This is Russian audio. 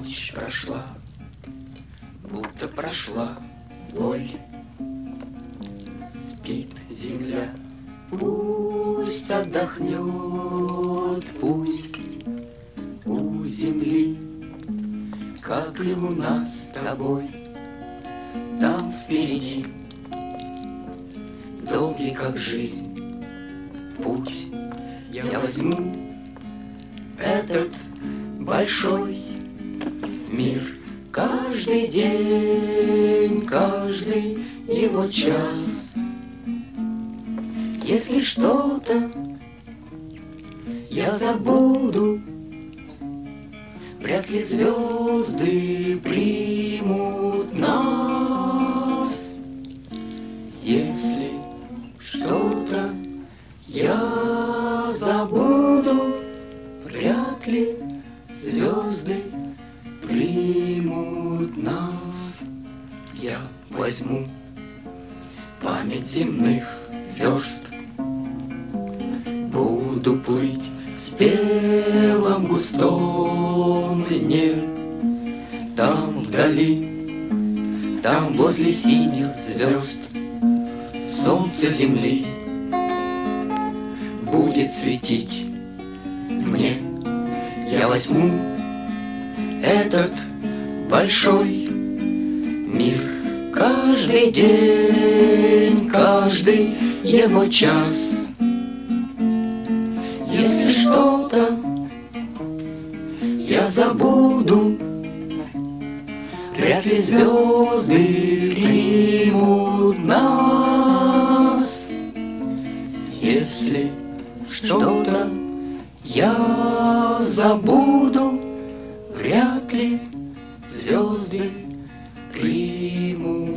Ночь прошла, будто прошла боль. Спит земля, пусть отдохнет, пусть у земли, как и у нас с тобой, там впереди долгий, как жизнь, путь. Я возьму этот большой мир, каждый день, каждый его час. Если что-то я забуду, вряд ли звезды примут нас. Если что-то я забуду, вряд ли звезды примут нас. Я возьму память земных верст, буду плыть в спелом густом льне. Там вдали, там возле синих звезд, солнце земли будет светить мне. Я возьму этот большой мир, каждый день, каждый его час. Если что-то я забуду, вряд ли звезды примут нас. Если что-то я забуду, вряд ли звезды примут